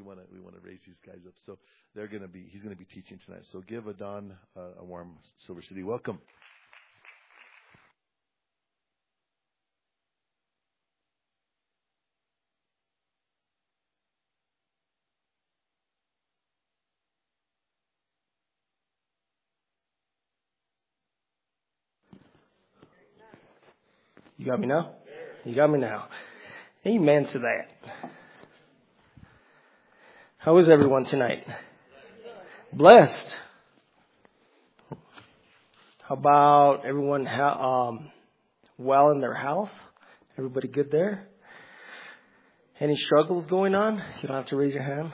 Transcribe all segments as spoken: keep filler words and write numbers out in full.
want to we want to raise these guys up. So they're going to be he's going to be teaching tonight. So give Adon uh, a warm Silver City welcome. You got me now? You got me now. Amen to that. How is everyone tonight? Blessed. How about everyone ha- um, well in their health? Everybody good there? Any struggles going on? You don't have to raise your hand.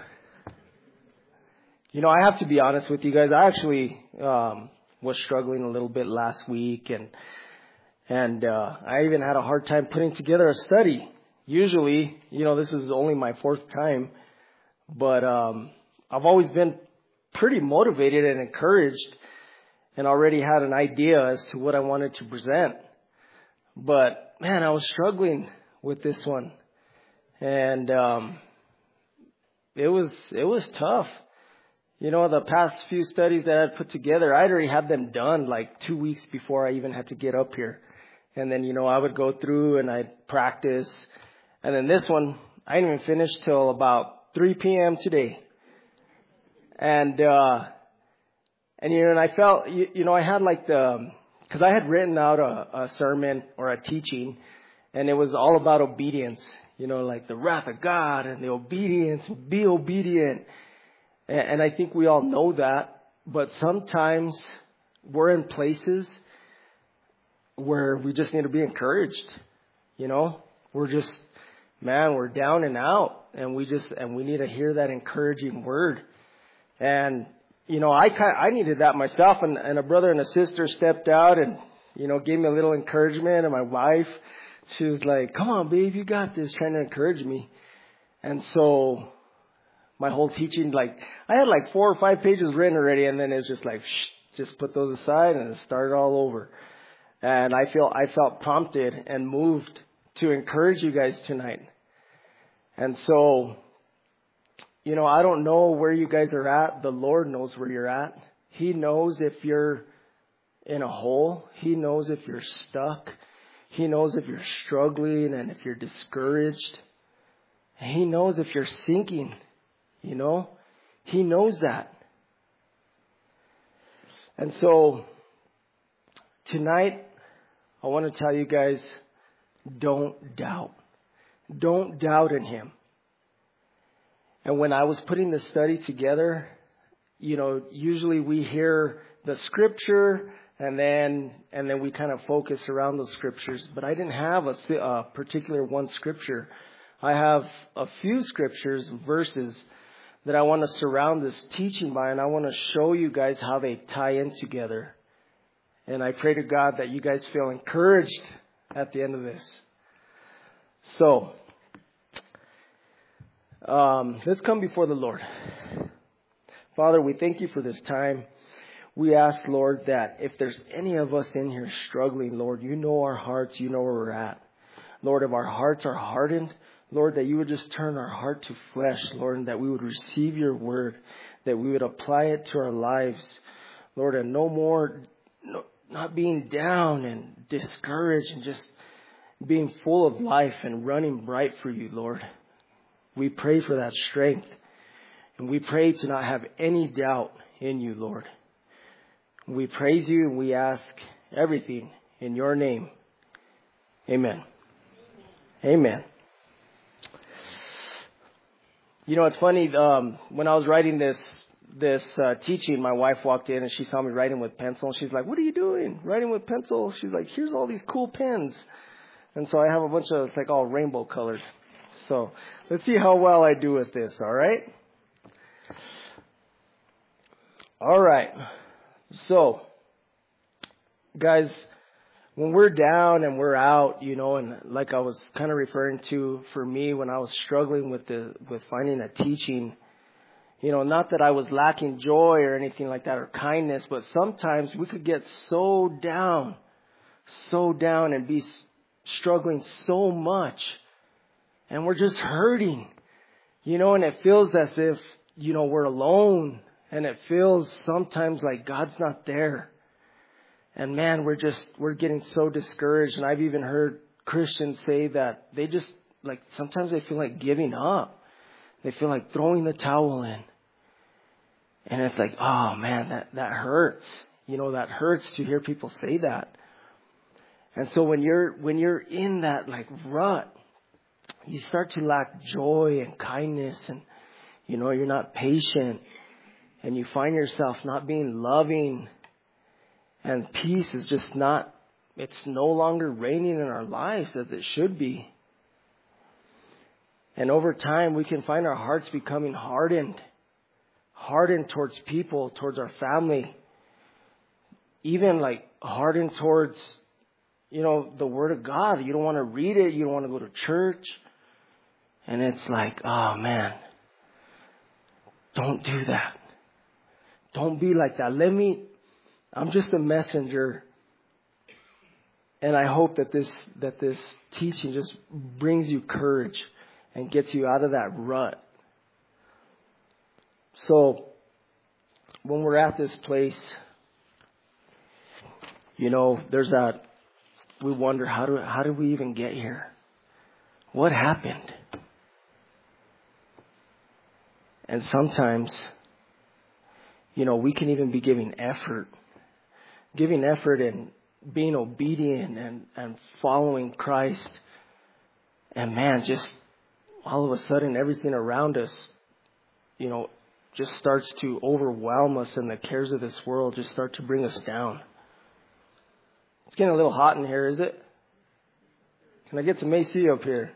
You know, I have to be honest with you guys. I actually um, was struggling a little bit last week, and And uh, I even had a hard time putting together a study. Usually, you know, this is only my fourth time, but um, I've always been pretty motivated and encouraged and already had an idea as to what I wanted to present. But, man, I was struggling with this one. And um, it was it was tough. You know, the past few studies that I'd put together, I'd already had them done like two weeks before I even had to get up here. And then, you know, I would go through and I'd practice. And then this one, I didn't even finish till about three p.m. today. And, uh, and, you know, and I felt, you, you know, I had like the, because I had written out a, a sermon or a teaching, and it was all about obedience, you know, like the wrath of God and the obedience, be obedient. And, and I think we all know that. But sometimes we're in places where we just need to be encouraged, you know, we're just, man, we're down and out, and we just, and we need to hear that encouraging word. And, you know, I kind I needed that myself, and, and a brother and a sister stepped out and, you know, gave me a little encouragement. And my wife, she was like, come on, babe, you got this, trying to encourage me. And so my whole teaching, like, I had like four or five pages written already, and then it's just like, shh, just put those aside and start all over. And I feel I felt prompted and moved to encourage you guys tonight. And so, you know, I don't know where you guys are at. The Lord knows where you're at. He knows if you're in a hole. He knows if you're stuck. He knows if you're struggling and if you're discouraged. He knows if you're sinking, you know. He knows that. And so, tonight, I want to tell you guys, don't doubt. Don't doubt in Him. And when I was putting the study together, you know, usually we hear the scripture and then and then we kind of focus around those scriptures. But I didn't have a, a particular one scripture. I have a few scriptures, verses that I want to surround this teaching by, and I want to show you guys how they tie in together. And I pray to God that you guys feel encouraged at the end of this. So, um, let's come before the Lord. Father, we thank you for this time. We ask, Lord, that if there's any of us in here struggling, Lord, you know our hearts, you know where we're at. Lord, if our hearts are hardened, Lord, that you would just turn our heart to flesh, Lord, and that we would receive your word, that we would apply it to our lives, Lord, and no more, no, not being down and discouraged and just being full of life and running bright for you, Lord. We pray for that strength, and we pray to not have any doubt in you, Lord. We praise you and we ask everything in your name. Amen. Amen. You know, it's funny, um, when I was writing this this uh, teaching, my wife walked in and she saw me writing with pencil. And she's like, what are you doing? Writing with pencil? She's like, here's all these cool pens. And so I have a bunch of, it's like all rainbow colors. So let's see how well I do with this, all right? All right. So, guys, when we're down and we're out, you know, and like I was kind of referring to for me when I was struggling with the with finding a teaching, you know, not that I was lacking joy or anything like that or kindness, but sometimes we could get so down, so down and be struggling so much, and we're just hurting. You know, and it feels as if, you know, we're alone. And it feels sometimes like God's not there. And man, we're just, we're getting so discouraged. And I've even heard Christians say that they just, like, sometimes they feel like giving up. They feel like throwing the towel in. And it's like, oh man, that, that hurts. You know, that hurts to hear people say that. And so when you're, when you're in that like rut, you start to lack joy and kindness, and, you know, you're not patient, and you find yourself not being loving, and peace is just not, it's no longer reigning in our lives as it should be. And over time, we can find our hearts becoming hardened, hardened towards people, towards our family, even like hardened towards, you know, the Word of God. You don't want to read it. You don't want to go to church. And it's like, oh man, don't do that. Don't be like that. Let me, I'm just a messenger. And I hope that this, that this teaching just brings you courage and gets you out of that rut. So when we're at this place, you know, there's that, we wonder, how do, how did we even get here? What happened? And sometimes, you know, we can even be giving effort, giving effort in being obedient and, and following Christ. And man, just all of a sudden, everything around us, you know, just starts to overwhelm us, and the cares of this world just start to bring us down. It's getting a little hot in here, is it? Can I get some A C up here?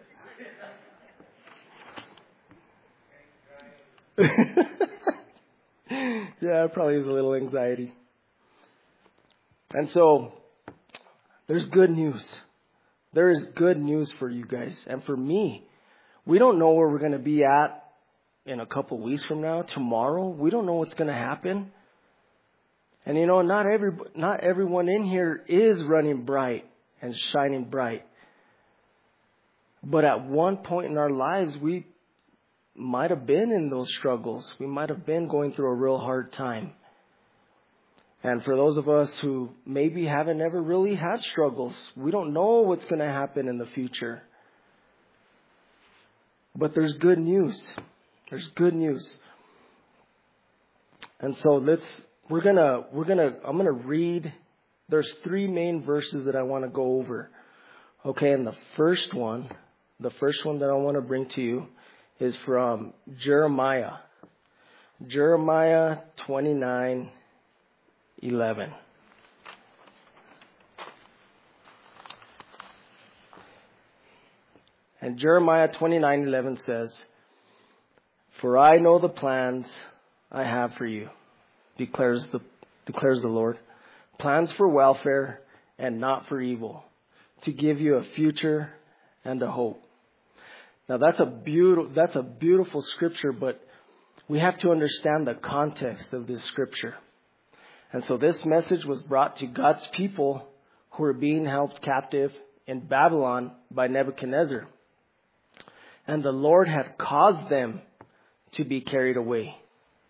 Yeah, it probably is a little anxiety. And so, there's good news. There is good news for you guys. And for me, we don't know where we're going to be at in a couple weeks from now, tomorrow. We don't know what's going to happen. And you know, not every, not everyone in here is running bright and shining bright. But at one point in our lives, we might have been in those struggles. We might have been going through a real hard time. And for those of us who maybe haven't ever really had struggles, we don't know what's going to happen in the future. But there's good news. There's good news. And so let's, we're going to, we're going to, I'm going to read, there's three main verses that I want to go over. Okay. And the first one, the first one that I want to bring to you is from Jeremiah. Jeremiah twenty-nine eleven. And Jeremiah twenty-nine eleven says, "For I know the plans I have for you, declares the declares the Lord, plans for welfare and not for evil, to give you a future and a hope." Now that's a beautiful that's a beautiful scripture, but we have to understand the context of this scripture. And so this message was brought to God's people who were being held captive in Babylon by Nebuchadnezzar. And the Lord had caused them to be carried away.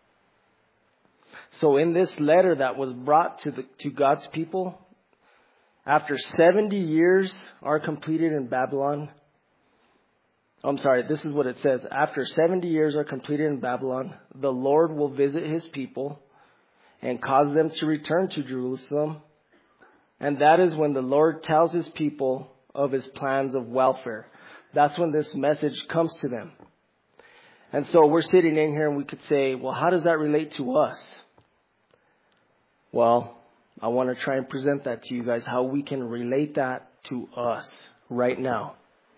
So in this letter that was brought to the to God's people, after seventy years are completed in Babylon, I'm sorry, this is what it says. After seventy years are completed in Babylon, the Lord will visit his people and cause them to return to Jerusalem. And that is when the Lord tells his people of his plans of welfare. That's when this message comes to them. And so we're sitting in here and we could say, well, how does that relate to us? Well, I want to try and present that to you guys, how we can relate that to us right now.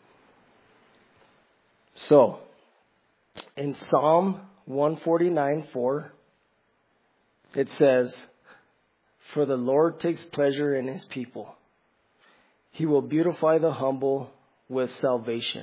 So, in Psalm one forty-nine four, it says, "For the Lord takes pleasure in his people. He will beautify the humble with salvation."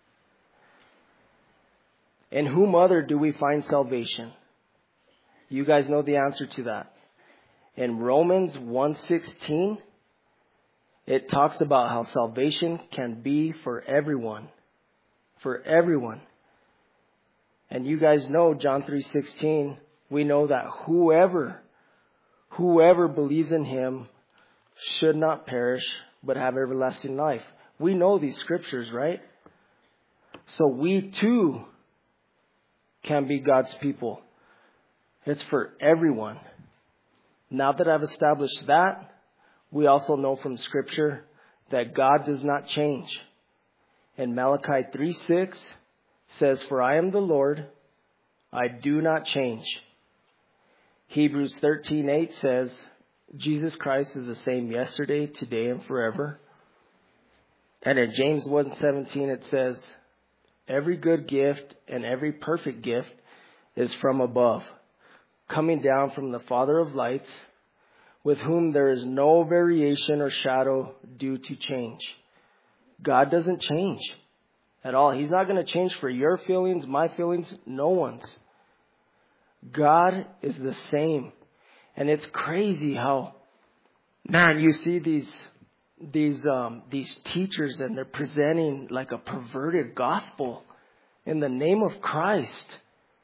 In whom other do we find salvation? You guys know the answer to that. In Romans one sixteen, it talks about how salvation can be for everyone. For everyone. And you guys know John three sixteen, we know that whoever, whoever believes in him should not perish, but have everlasting life. We know these scriptures, right? So we too can be God's people. It's for everyone. Now that I've established that, we also know from scripture that God does not change. And Malachi three six says, for I am the Lord, I do not change. Hebrews thirteen eight says, Jesus Christ is the same yesterday, today, and forever. And in James one seventeen it says, every good gift and every perfect gift is from above, coming down from the Father of lights, with whom there is no variation or shadow due to change. God doesn't change at all. He's not going to change for your feelings, my feelings, no one's. God is the same. And it's crazy how, man, you see these these um, these teachers and they're presenting like a perverted gospel in the name of Christ.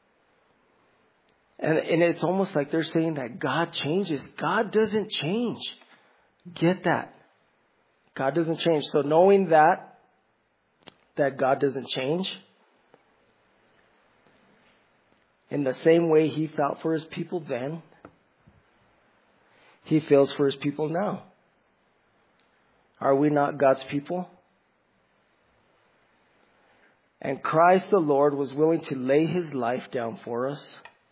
And, and it's almost like they're saying that God changes. God doesn't change. Get that. God doesn't change. So knowing that, that God doesn't change, in the same way he felt for his people then, he feels for his people now. Are we not God's people? And Christ the Lord was willing to lay his life down for us.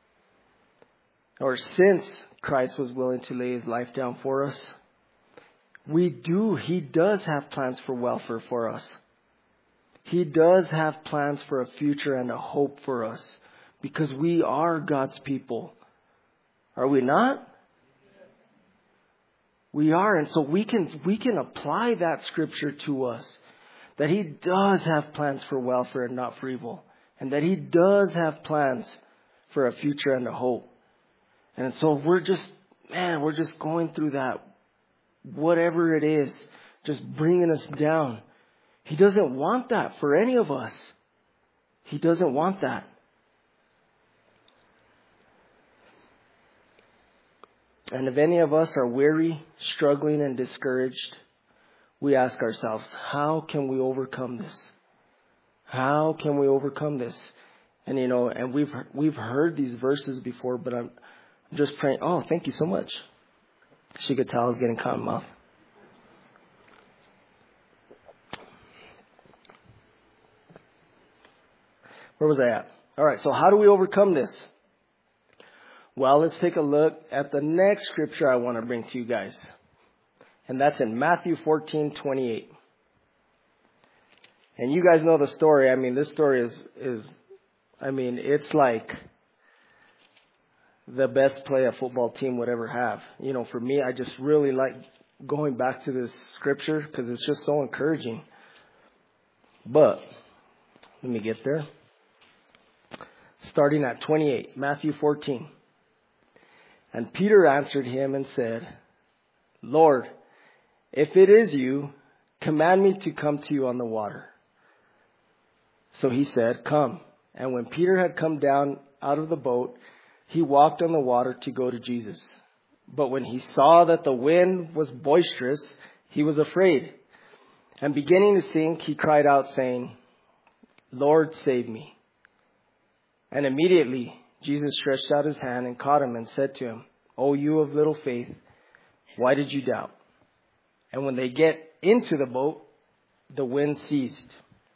Or since Christ was willing to lay his life down for us, we do, he does have plans for welfare for us. He does have plans for a future and a hope for us because we are God's people. Are we not? We are. And so we can, we can apply that scripture to us, that he does have plans for welfare and not for evil, and that he does have plans for a future and a hope. And so we're just, man, we're just going through that, whatever it is, just bringing us down. He doesn't want that for any of us. He doesn't want that. And if any of us are weary, struggling, and discouraged, we ask ourselves, how can we overcome this? How can we overcome this? And, you know, and we've we've heard these verses before, but I'm just praying. Oh, thank you so much. She could tell I was getting cotton mouth. Where was I at? All right, so how do we overcome this? Well, let's take a look at the next scripture I want to bring to you guys. And that's in Matthew fourteen twenty-eight. And you guys know the story. I mean, this story is, is I mean, it's like the best play a football team would ever have. You know, for me, I just really like going back to this scripture because it's just so encouraging. But, let me get there. Starting at twenty-eight, Matthew fourteen. And Peter answered him and said, Lord, if it is you, command me to come to you on the water. So he said, come. And when Peter had come down out of the boat, he walked on the water to go to Jesus. But when he saw that the wind was boisterous, he was afraid. And beginning to sink, he cried out, saying, Lord, save me. And immediately Jesus stretched out his hand and caught him and said to him, O you of little faith, why did you doubt? And when they get into the boat, the wind ceased.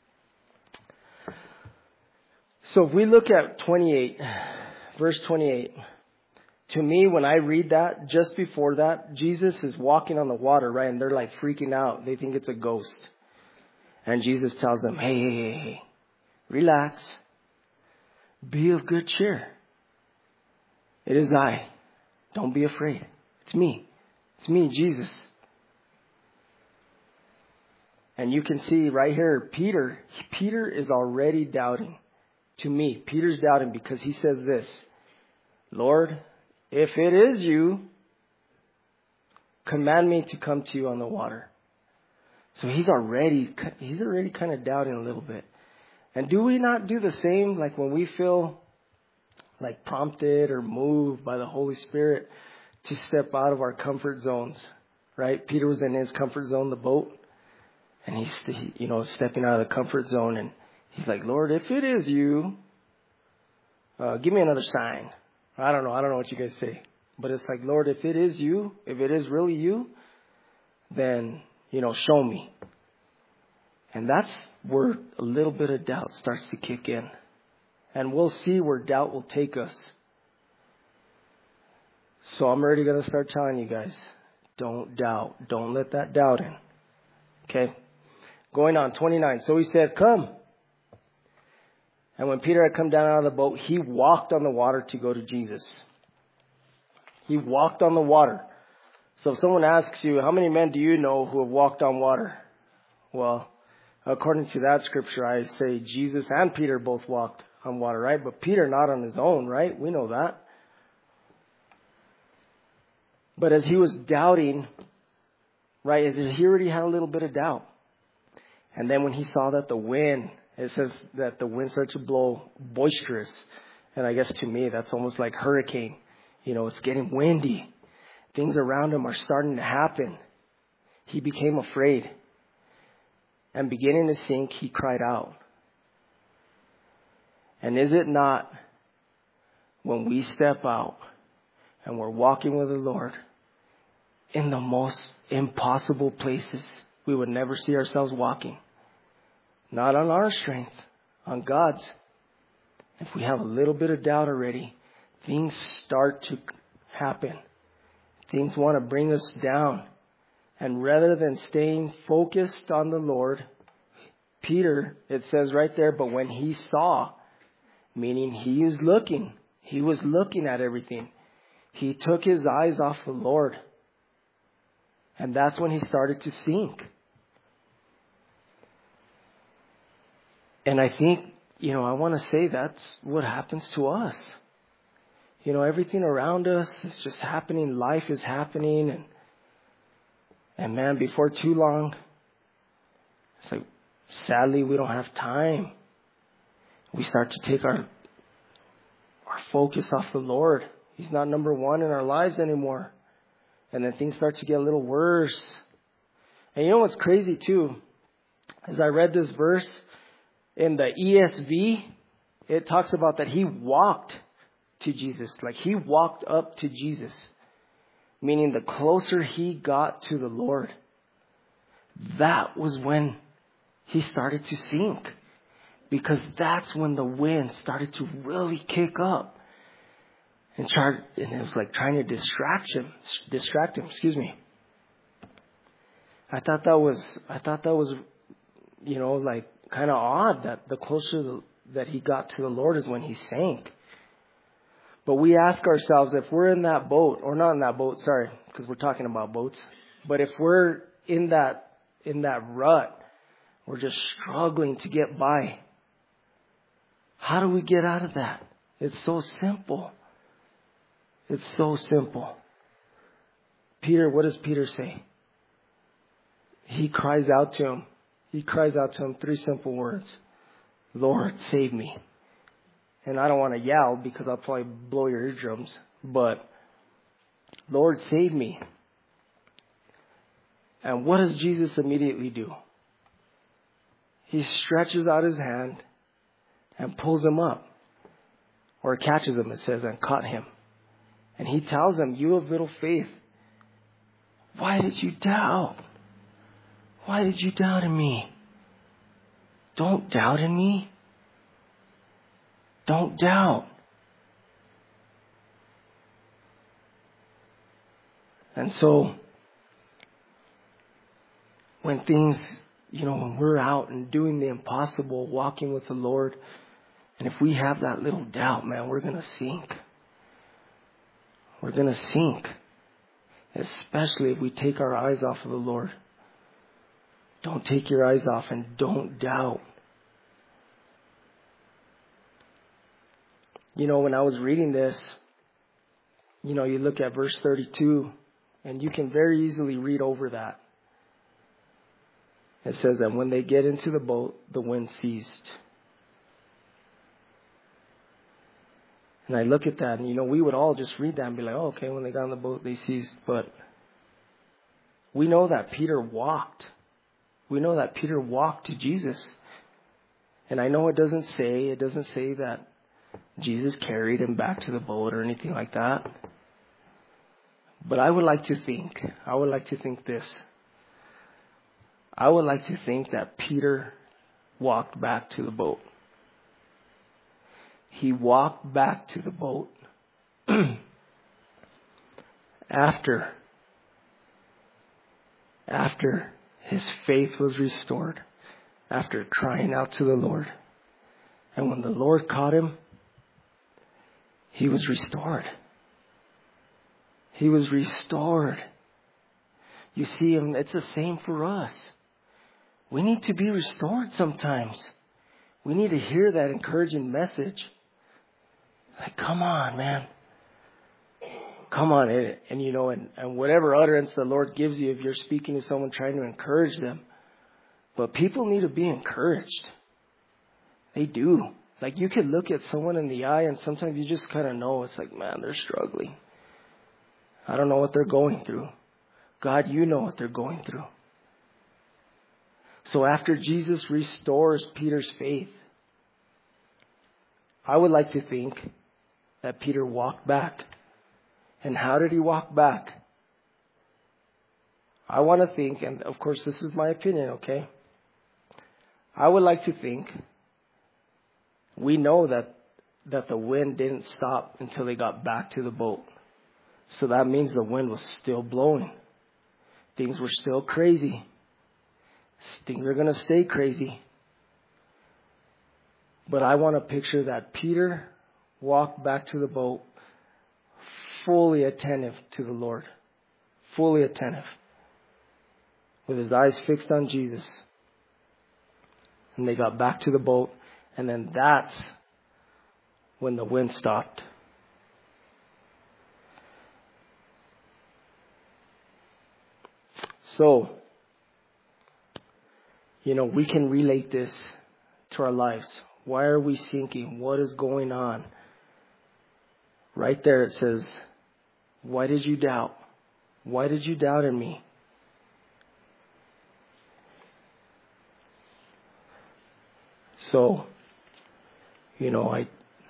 So if we look at twenty-eight, verse twenty-eight, to me, when I read that, just before that, Jesus is walking on the water, right? And they're like freaking out. They think it's a ghost. And Jesus tells them, hey, hey, hey, hey, relax. Be of good cheer. It is I. Don't be afraid. It's me. It's me, Jesus. And you can see right here, Peter, Peter is already doubting. To me, Peter's doubting because he says this, Lord, if it is you, command me to come to you on the water. So he's already, he's already kind of doubting a little bit. And do we not do the same, like when we feel like prompted or moved by the Holy Spirit to step out of our comfort zones, right? Peter was in his comfort zone, the boat, and he's, you know, stepping out of the comfort zone, and he's like, Lord, if it is you, uh, give me another sign. I don't know. I don't know what you guys say, but it's like, Lord, if it is you, if it is really you, then, you know, show me. And that's where a little bit of doubt starts to kick in. And we'll see where doubt will take us. So I'm already going to start telling you guys, don't doubt. Don't let that doubt in. Okay. Going on, twenty-nine. So he said, come. And when Peter had come down out of the boat, he walked on the water to go to Jesus. He walked on the water. So if someone asks you, how many men do you know who have walked on water? Well, according to that scripture, I say Jesus and Peter both walked on water, right? But Peter not on his own, right? We know that. But as he was doubting, right, as he already had a little bit of doubt. And then when he saw that the wind, it says that the wind started to blow boisterous. And I guess to me, that's almost like hurricane. You know, it's getting windy. Things around him are starting to happen. He became afraid. And beginning to sink, he cried out. And is it not when we step out and we're walking with the Lord in the most impossible places we would never see ourselves walking? Not on our strength, on God's. If we have a little bit of doubt already, things start to happen. Things want to bring us down. And rather than staying focused on the Lord, Peter, it says right there, but when he saw, meaning he is looking, he was looking at everything. He took his eyes off the Lord. And that's when he started to sink. And I think, you know, I want to say that's what happens to us. You know, everything around us is just happening. Life is happening. And, and man, before too long, it's like, sadly, we don't have time. We start to take our, our focus off the Lord. He's not number one in our lives anymore. And then things start to get a little worse. And you know what's crazy too? As I read this verse in the E S V, it talks about that he walked to Jesus. Like he walked up to Jesus. Meaning the closer he got to the Lord, that was when he started to sink. Because that's when the wind started to really kick up. And, tried, and it was like trying to distract him, distract him, excuse me. I thought that was, I thought that was, you know, like kind of odd that the closer that he got to the Lord is when he sank. But we ask ourselves, if we're in that boat, or not in that boat, sorry, because we're talking about boats. But if we're in that, in that rut, we're just struggling to get by. How do we get out of that? It's so simple. It's so simple. Peter, what does Peter say? He cries out to him. He cries out to him three simple words. Lord, save me. And I don't want to yell because I'll probably blow your eardrums. But, Lord, save me. And what does Jesus immediately do? He stretches out his hand and pulls him up. Or catches him, it says, and caught him. And he tells him, you of little faith, why did you doubt? Why did you doubt in me? Don't doubt in me. Don't doubt. And so, when things, you know, when we're out and doing the impossible, walking with the Lord, and if we have that little doubt, man, we're going to sink. We're going to sink. Especially if we take our eyes off of the Lord. Don't take your eyes off and don't doubt. You know, when I was reading this, you know, you look at verse thirty-two, and you can very easily read over that. It says that when they get into the boat, the wind ceased. And I look at that, and, you know, we would all just read that and be like, oh, okay, when they got on the boat, they ceased. But we know that Peter walked. We know that Peter walked to Jesus. And I know it doesn't say, it doesn't say that Jesus carried him back to the boat or anything like that. But I would like to think, I would like to think this. I would like to think that Peter walked back to the boat. He walked back to the boat after, after his faith was restored, after crying out to the Lord. And when the Lord caught him, he was restored. He was restored. You see, it's the same for us. We need to be restored sometimes. We need to hear that encouraging message. Like, come on, man. Come on. And, and you know, and, and whatever utterance the Lord gives you, if you're speaking to someone trying to encourage them. But people need to be encouraged. They do. Like, you can look at someone in the eye and sometimes you just kind of know. It's like, man, they're struggling. I don't know what they're going through. God, you know what they're going through. So after Jesus restores Peter's faith, I would like to think that Peter walked back. And how did he walk back? I want to think, and of course this is my opinion, okay? I would like to think, we know that, that the wind didn't stop until they got back to the boat. So that means the wind was still blowing. Things were still crazy. Things are going to stay crazy. But I want to picture that Peter walked back to the boat fully attentive to the Lord. Fully attentive. With his eyes fixed on Jesus. And they got back to the boat. And then that's when the wind stopped. So, you know, we can relate this to our lives. Why are we sinking? What is going on? Right there it says, why did you doubt? Why did you doubt in me? So, you know, I,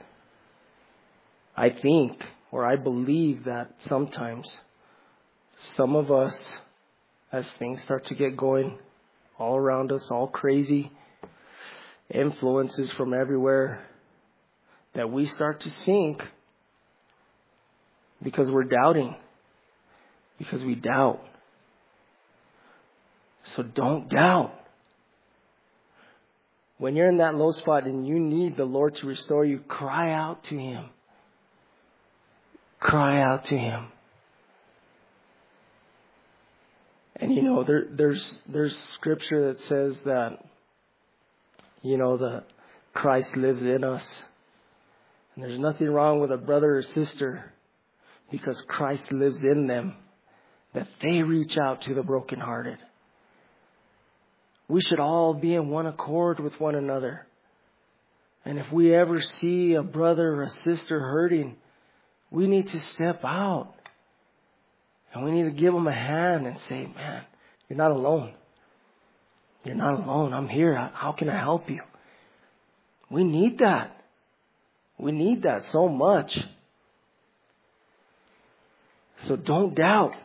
I think, or I believe that sometimes some of us, as things start to get going all around us, all crazy, influences from everywhere, that we start to sink because we're doubting, because we doubt. So don't doubt. When you're in that low spot and you need the Lord to restore you, cry out to Him. Cry out to Him. And you know, there, there's there's scripture that says that, you know, the Christ lives in us. And there's nothing wrong with a brother or sister because Christ lives in them, that they reach out to the brokenhearted. We should all be in one accord with one another. And if we ever see a brother or a sister hurting, we need to step out. And we need to give them a hand and say, man, you're not alone. You're not alone. I'm here. How can I help you? We need that. We need that so much. So don't doubt.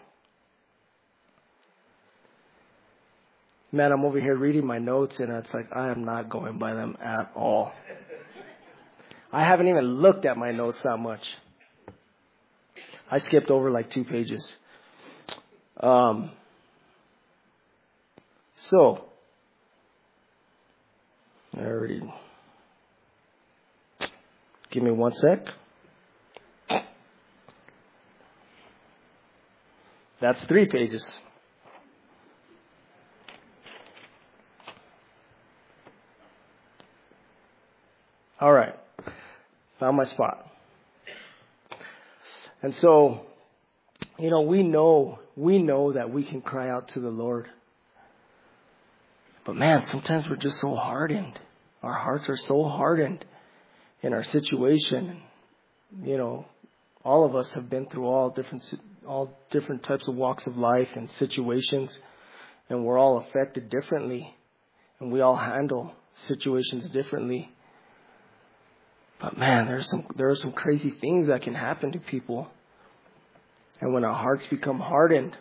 Man, I'm over here reading my notes and it's like, I am not going by them at all. I haven't even looked at my notes that much. I skipped over like two pages. Um, so, I already, give me one sec. That's three pages. All right. Found my spot. And so, you know, we know, we know that we can cry out to the Lord. But man, sometimes we're just so hardened. Our hearts are so hardened in our situation. you know, all of us have been through all different all different types of walks of life and situations, and we're all affected differently, and we all handle situations differently. But man, there's some there are some crazy things that can happen to people, and when our hearts become hardened,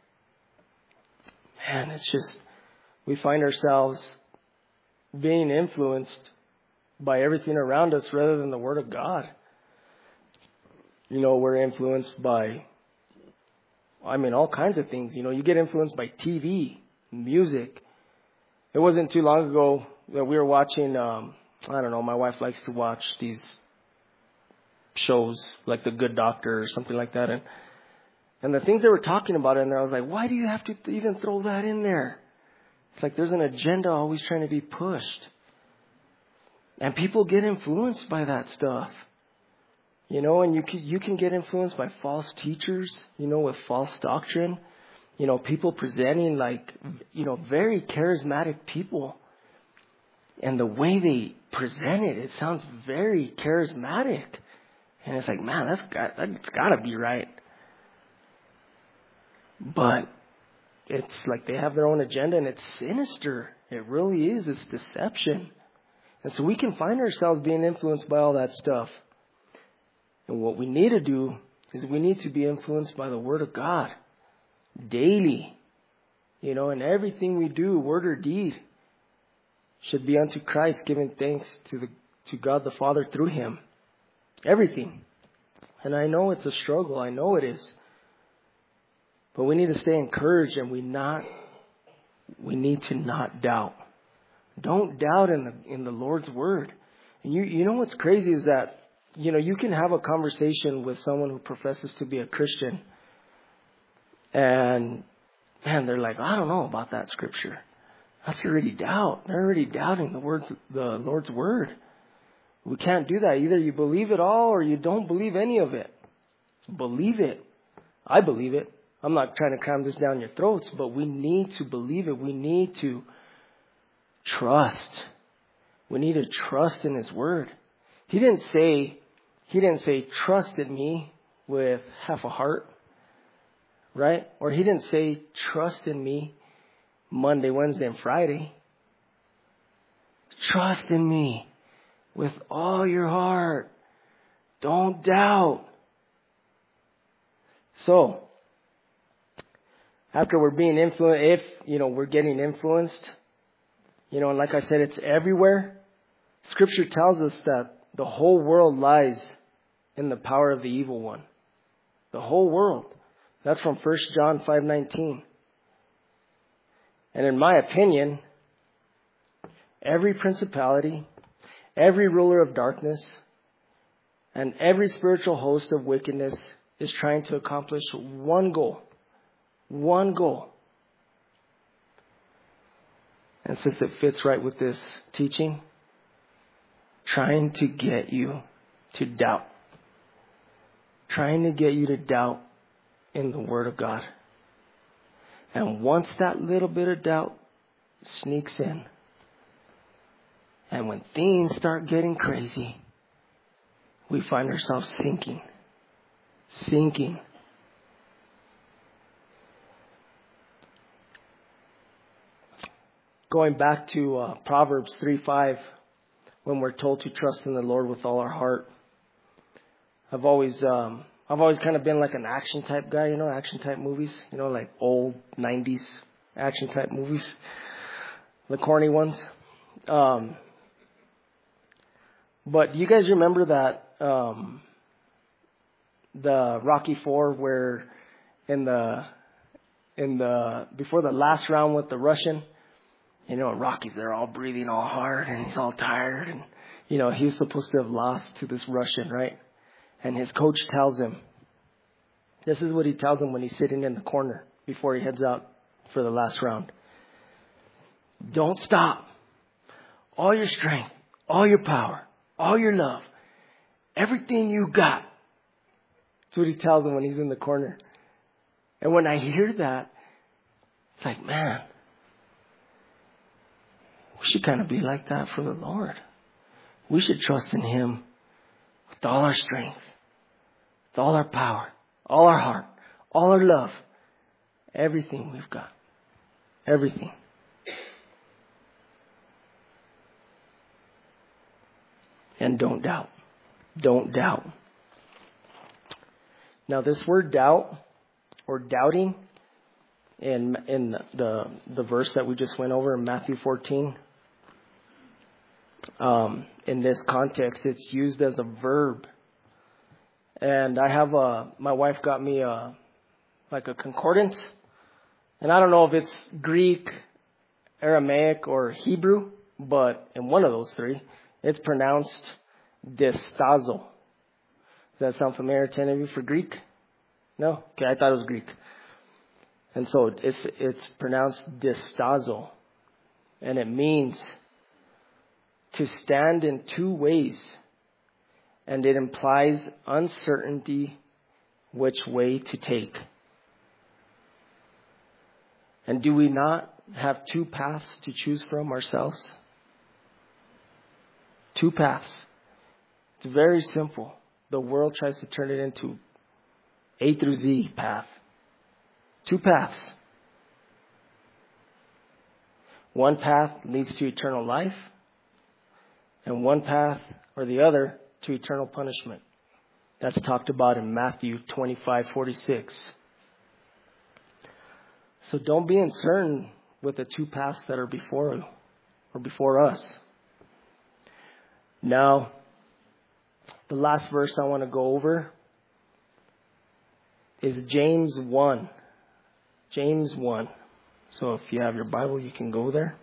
man, it's just we find ourselves being influenced by everything around us rather than the Word of God. You know, we're influenced by, I mean, all kinds of things. You know, you get influenced by T V, music. It wasn't too long ago that we were watching, um, I don't know, my wife likes to watch these shows like The Good Doctor or something like that. And, and the things they were talking about in there, I was like, why do you have to even throw that in there? It's like there's an agenda always trying to be pushed. And people get influenced by that stuff. You know, and you can, you can get influenced by false teachers, you know, with false doctrine. You know, people presenting like, you know, very charismatic people. And the way they present it, it sounds very charismatic. And it's like, man, that's got, that's got to be right. But it's like they have their own agenda, and it's sinister. It really is. It's deception. And so we can find ourselves being influenced by all that stuff. And what we need to do is we need to be influenced by the Word of God daily. You know, and everything we do, word or deed, should be unto Christ, giving thanks to the to God the Father through Him. Everything. And I know it's a struggle. I know it is. But we need to stay encouraged, and we not we need to not doubt. Don't doubt in the in the Lord's Word. And you you know what's crazy is that, you know, you can have a conversation with someone who professes to be a Christian, and man, they're like, I don't know about that scripture. That's already doubt. They're already doubting the words, the Lord's Word. We can't do that. Either you believe it all or you don't believe any of it. Believe it. I believe it. I'm not trying to cram this down your throats, but we need to believe it. We need to trust. We need to trust in His Word. He didn't say, He didn't say, trust in me with half a heart, right? Or He didn't say, trust in me Monday, Wednesday, and Friday. Trust in me with all your heart. Don't doubt. So, after we're being influenced, if, you know, we're getting influenced, you know, and like I said, it's everywhere. Scripture tells us that the whole world lies in the power of the evil one. The whole world. That's from First John five nineteen. And in my opinion, every principality, every ruler of darkness, and every spiritual host of wickedness is trying to accomplish one goal. One goal. And since it fits right with this teaching, trying to get you to doubt. Trying to get you to doubt in the Word of God. And once that little bit of doubt sneaks in, and when things start getting crazy, we find ourselves sinking. Sinking. Going back to uh, Proverbs three five, when we're told to trust in the Lord with all our heart. I've always, um, I've always kind of been like an action type guy, you know, action type movies, you know, like old nineties action type movies, the corny ones. Um, but do you guys remember that, um, the Rocky Four, where in the, in the, before the last round with the Russian, you know, Rocky's there all breathing all hard and he's all tired, and, you know, he was supposed to have lost to this Russian, right? And his coach tells him, this is what he tells him when he's sitting in the corner before he heads out for the last round. Don't stop. All your strength, all your power, all your love, everything you got. That's what he tells him when he's in the corner. And when I hear that, it's like, man, we should kind of be like that for the Lord. We should trust in Him with all our strength, with all our power, all our heart, all our love, everything we've got. Everything. And don't doubt. Don't doubt. Now this word doubt or doubting in in the the verse that we just went over in Matthew fourteen, um, in this context, it's used as a verb. And I have a, my wife got me a, like a concordance. And I don't know if it's Greek, Aramaic, or Hebrew, but in one of those three, it's pronounced distazo. Does that sound familiar to any of you for Greek? No? Okay, I thought it was Greek. And so it's it's pronounced distazo. And it means to stand in two ways. And it implies uncertainty which way to take. And do we not have two paths to choose from ourselves? Two paths. It's very simple. The world tries to turn it into A through Z path. Two paths. One path leads to eternal life, and one path or the other to eternal punishment. That's talked about in Matthew twenty-five forty-six. So don't be uncertain with the two paths that are before you or before us. Now, the last verse I want to go over is James one. James one. So if you have your Bible, you can go there.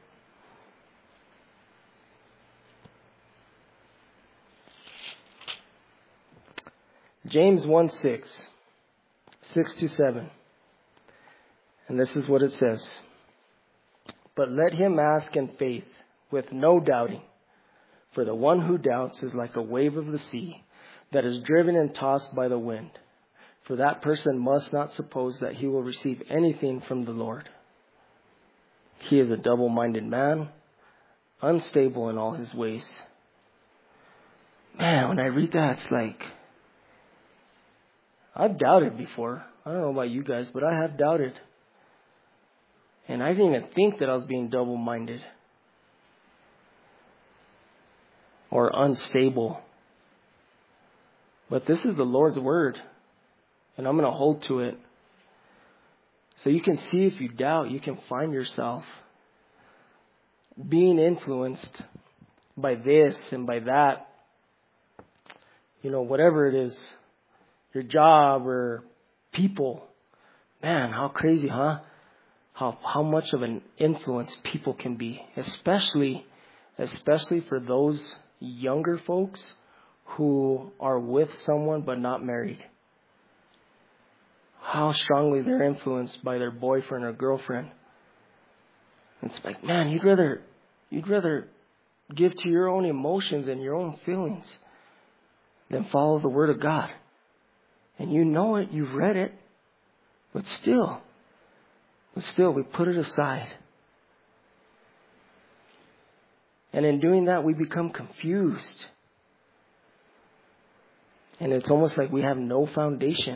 James one six. six to seven. And this is what it says. But let him ask in faith, with no doubting. For the one who doubts is like a wave of the sea that is driven and tossed by the wind. For that person must not suppose that he will receive anything from the Lord. He is a double-minded man, unstable in all his ways. Man, when I read that, it's like, I've doubted before. I don't know about you guys, but I have doubted. And I didn't even think that I was being double-minded or unstable. But this is the Lord's word, and I'm going to hold to it. So you can see if you doubt, you can find yourself being influenced by this and by that. You know, whatever it is, your job or people. Man, how crazy, huh? How how much of an influence people can be, especially especially for those younger folks who are with someone but not married. How strongly they're influenced by their boyfriend or girlfriend. It's like, man, you'd rather you'd rather give to your own emotions and your own feelings than follow the Word of God. And you know it, you've read it, but still, but still, we put it aside. And in doing that, we become confused. And it's almost like we have no foundation.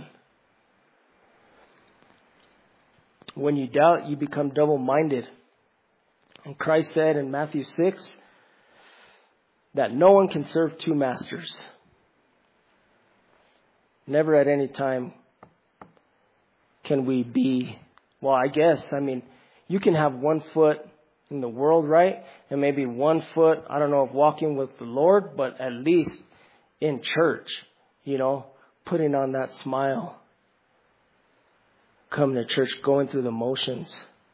When you doubt, you become double-minded. And Christ said in Matthew six that no one can serve two masters. Never at any time can we be, well, I guess, I mean, you can have one foot in the world, right? And maybe one foot, I don't know if walking with the Lord, but at least in church, you know, putting on that smile. Coming to church, going through the motions.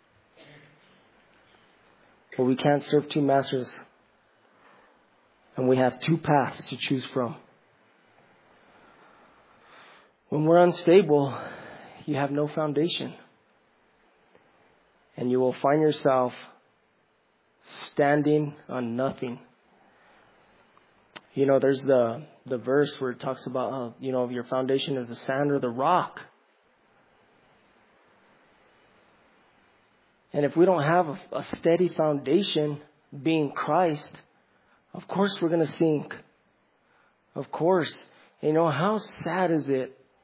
But we can't serve two masters. And we have two paths to choose from. When we're unstable, you have no foundation. And you will find yourself standing on nothing. You know, there's the, the verse where it talks about, uh, you know, your foundation is the sand or the rock. And if we don't have a, a steady foundation being Christ, of course we're going to sink. Of course. You know, how sad is it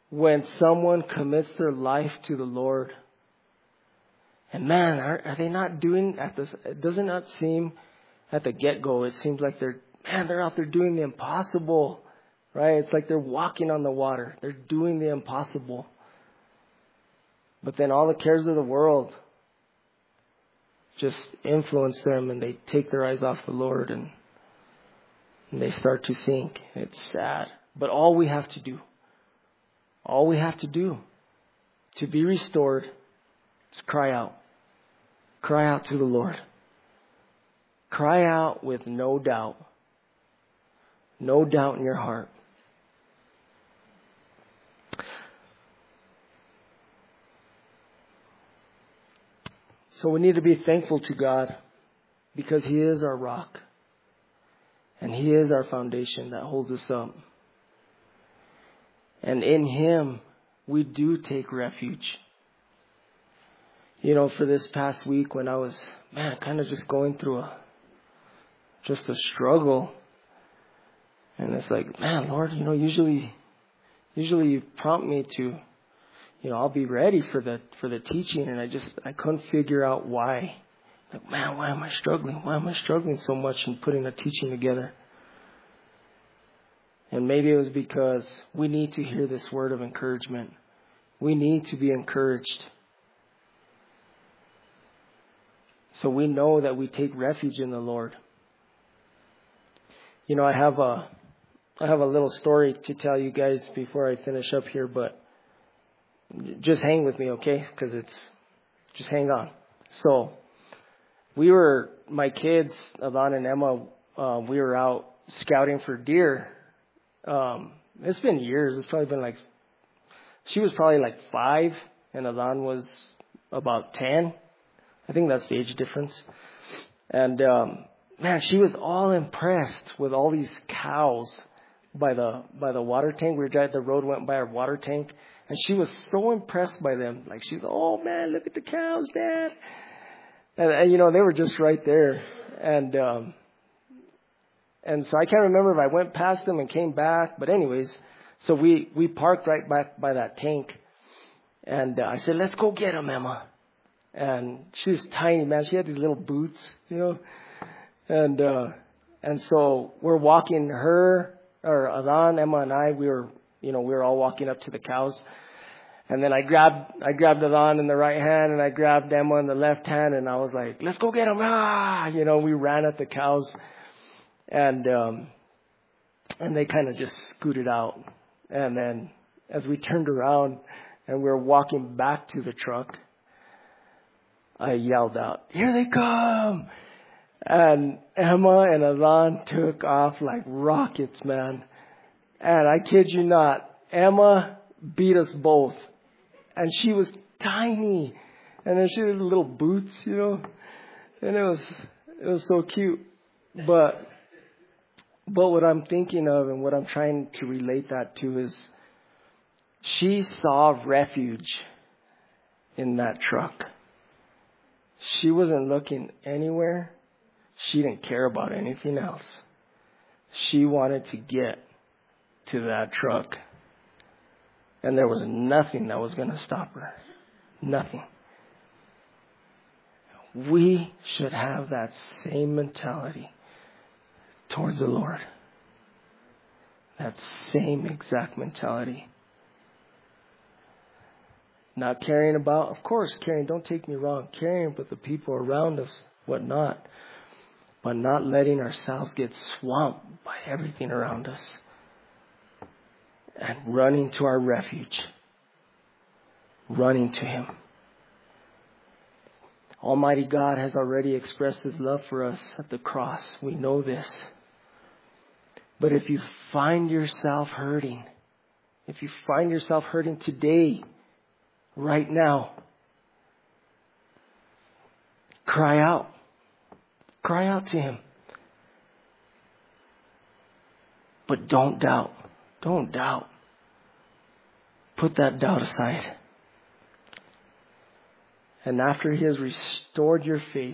when someone commits their life to the Lord. And man, are, are they not doing at this? It does not seem at the get-go. It seems like they're, man, they're out there doing the impossible, right? It's like they're walking on the water. They're doing the impossible. But then all the cares of the world just influence them, and they take their eyes off the Lord, and, and they start to sink. It's sad. But all we have to do, all we have to do to be restored is cry out. Cry out to the Lord. Cry out with no doubt. No doubt in your heart. So we need to be thankful to God because He is our rock. And He is our foundation that holds us up. And in Him, we do take refuge. You know, for this past week when I was, man, kind of just going through a, just a struggle. And it's like, man, Lord, you know, usually, usually you prompt me to, you know, I'll be ready for the, for the teaching. And I just, I couldn't figure out why. Like, man, why am I struggling? Why am I struggling so much in putting a teaching together? And maybe it was because we need to hear this word of encouragement. We need to be encouraged. So we know that we take refuge in the Lord. You know, I have a, I have a little story to tell you guys before I finish up here, but just hang with me, okay? Because it's, just hang on. So, we were, my kids, Avan and Emma, uh, we were out scouting for deer. Um, it's been years. It's probably been like, she was probably like five, and Avan was about ten. I think that's the age difference. And, um, man, she was all impressed with all these cows by the, by the water tank. We were driving, the road went by our water tank. And she was so impressed by them. Like, she's, oh man, look at the cows, Dad. And, and you know, they were just right there. And, um, and so I can't remember if I went past them and came back. But anyways, so we, we parked right back by that tank. And uh, I said, let's go get them, Emma. And she was tiny, man. She had these little boots, you know. And uh, and so we're walking her, or Adan, Emma, and I. We were, you know, we were all walking up to the cows. And then I grabbed, I grabbed Adan in the right hand, and I grabbed Emma in the left hand, and I was like, "Let's go get them!" Ah, you know, we ran at the cows, and um, and they kind of just scooted out. And then as we turned around and we were walking back to the truck, I yelled out, "Here they come!" And Emma and Adan took off like rockets, man. And I kid you not, Emma beat us both. And she was tiny. And then she had little boots, you know. And it was it was so cute. But but what I'm thinking of and what I'm trying to relate that to is she saw refuge in that truck. She wasn't looking anywhere. She didn't care about anything else. She wanted to get to that truck. And there was nothing that was going to stop her. Nothing. We should have that same mentality towards the Lord. That same exact mentality. Not caring about, of course, caring, don't take me wrong, caring about the people around us, whatnot. But not letting ourselves get swamped by everything around us. And running to our refuge. Running to Him. Almighty God has already expressed His love for us at the cross. We know this. But if you find yourself hurting, if you find yourself hurting today, right now, cry out. Cry out to Him. But don't doubt. Don't doubt. Put that doubt aside. And after He has restored your faith,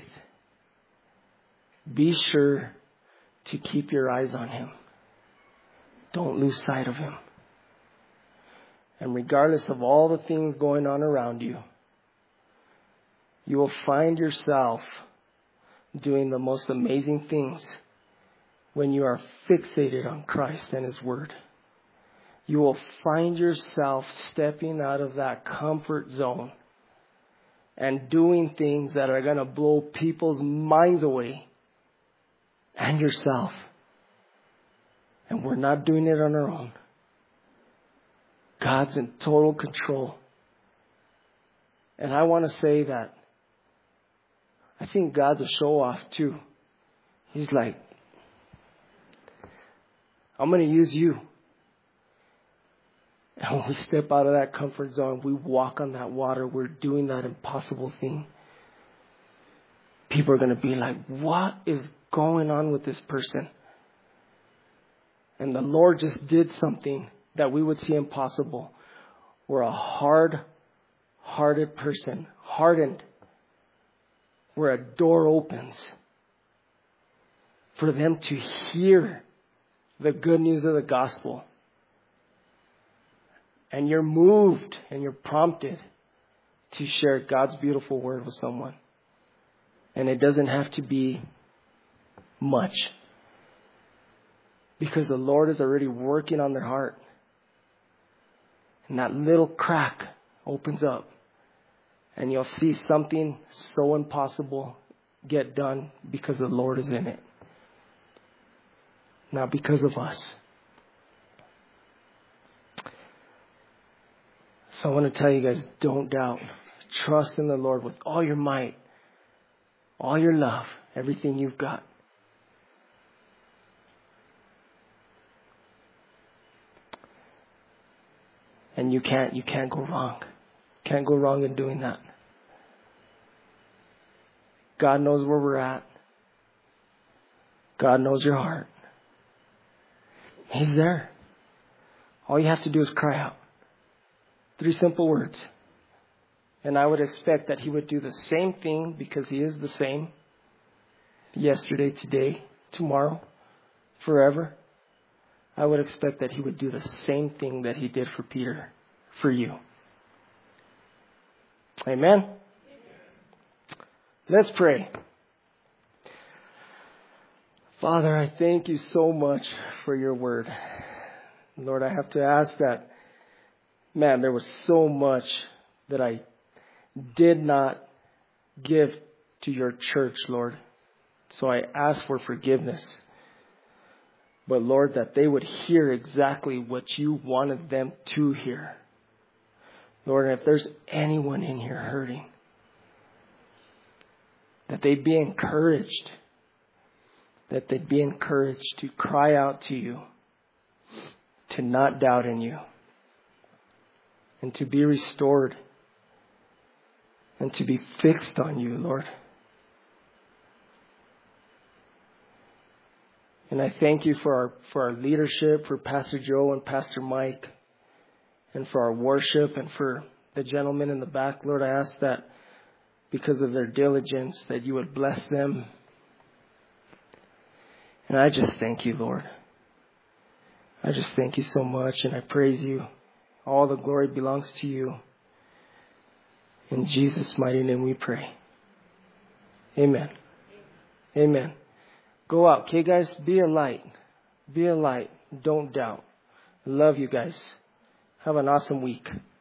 be sure to keep your eyes on Him. Don't lose sight of Him. And regardless of all the things going on around you, you will find yourself doing the most amazing things when you are fixated on Christ and His Word. You will find yourself stepping out of that comfort zone and doing things that are going to blow people's minds away and yourself. And we're not doing it on our own. God's in total control. And I want to say that I think God's a show-off too. He's like, I'm going to use you. And when we step out of that comfort zone, we walk on that water, we're doing that impossible thing. People are going to be like, what is going on with this person? And the Lord just did something that we would see impossible. Where a hard-hearted person, hardened, where a door opens for them to hear the good news of the gospel. And you're moved and you're prompted to share God's beautiful word with someone. And it doesn't have to be much. Because the Lord is already working on their heart. And that little crack opens up. And you'll see something so impossible get done because the Lord is in it. Not because of us. So I want to tell you guys, don't doubt. Trust in the Lord with all your might, all your love, everything you've got. And you can't, you can't go wrong. Can't go wrong in doing that. God knows where we're at. God knows your heart. He's there. All you have to do is cry out. Three simple words. And I would expect that He would do the same thing because He is the same. Yesterday, today, tomorrow, forever. I would expect that He would do the same thing that He did for Peter, for you. Amen? Let's pray. Father, I thank you so much for your word. Lord, I have to ask that, man, there was so much that I did not give to your church, Lord. So I ask for forgiveness. But Lord, that they would hear exactly what you wanted them to hear. Lord, if there's anyone in here hurting, that they'd be encouraged. That they'd be encouraged to cry out to you. To not doubt in you. And to be restored. And to be fixed on you, Lord. And I thank you for our for our leadership, for Pastor Joe and Pastor Mike, and for our worship, and for the gentlemen in the back. Lord, I ask that because of their diligence, that you would bless them. And I just thank you, Lord. I just thank you so much, and I praise you. All the glory belongs to you. In Jesus' mighty name we pray. Amen. Amen. Go out, okay, guys? Be a light. Be a light. Don't doubt. Love you guys. Have an awesome week.